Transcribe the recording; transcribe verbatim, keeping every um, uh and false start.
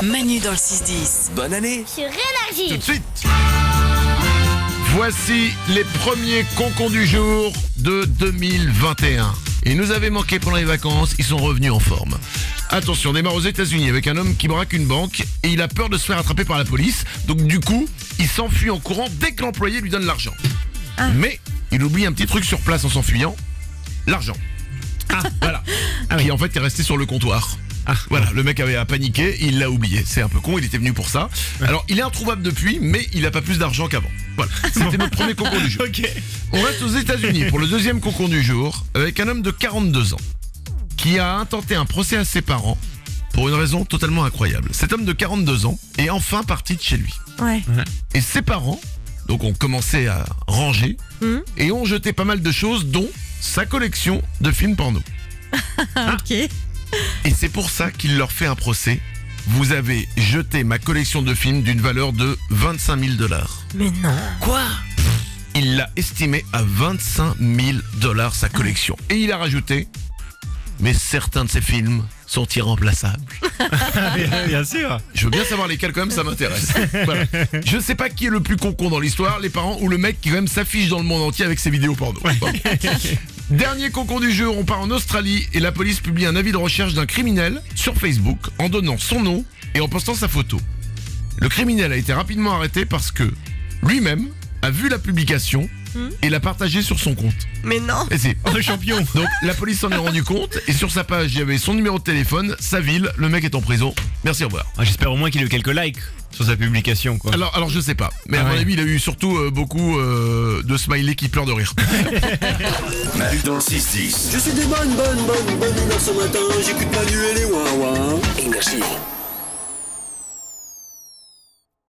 Manu dans le six dix. Bonne année sur Énergie. Tout de suite. Voici les premiers concons du jour de deux mille vingt et un. Ils nous avaient manqué pendant les vacances, ils sont revenus en forme. Attention, on démarre aux États-Unis avec un homme qui braque une banque et il a peur de se faire attraper par la police. Donc du coup, il s'enfuit en courant dès que l'employé lui donne l'argent. Ah. Mais il oublie un petit truc sur place en s'enfuyant, l'argent. Ah, voilà. Ah, qui en fait est resté sur le comptoir. Ah, voilà, le mec avait à paniquer, il l'a oublié. C'est un peu con, il était venu pour ça. Alors, il est introuvable depuis, mais il a pas plus d'argent qu'avant. Voilà, c'était notre premier concours du jour. Ok. On reste aux États-Unis pour le deuxième concours du jour, avec un homme de quarante-deux ans qui a intenté un procès à ses parents pour une raison totalement incroyable. Cet homme de quarante-deux ans est enfin parti de chez lui. Ouais. Et ses parents, donc, ont commencé à ranger Mmh. et ont jeté pas mal de choses, dont sa collection de films porno. Ok. Et c'est pour ça qu'il leur fait un procès. Vous avez jeté ma collection de films d'une valeur de vingt-cinq mille dollars. Mais non. Quoi? Il l'a estimé à vingt-cinq mille dollars sa collection. Et il a rajouté, mais certains de ces films sont irremplaçables. bien, bien sûr. Je veux bien savoir lesquels quand même, ça m'intéresse. Voilà. Je sais pas qui est le plus con-con dans l'histoire, les parents ou le mec qui quand même s'affiche dans le monde entier avec ses vidéos porno. Bon. Dernier concours du jour, on part en Australie et la police publie un avis de recherche d'un criminel sur Facebook en donnant son nom et en postant sa photo. Le criminel a été rapidement arrêté parce que lui-même a vu la publication et l'a partagé sur son compte. Mais non. Et c'est Oh, le champion. donc la police s'en est rendu compte et sur sa page il y avait son numéro de téléphone, sa ville, le mec est en prison. Merci, au revoir. Ah, j'espère au moins qu'il a eu quelques likes sur sa publication, quoi. Alors, alors je sais pas, mais à Ah mon ouais. avis il a eu surtout euh, beaucoup euh, de smileys qui pleurent de rire. Manu dans le six dix. Je suis des bonnes, bonnes, bonnes, bonnes humeurs ce matin. J'écoute Manu et les ouin-ouin. Énergie.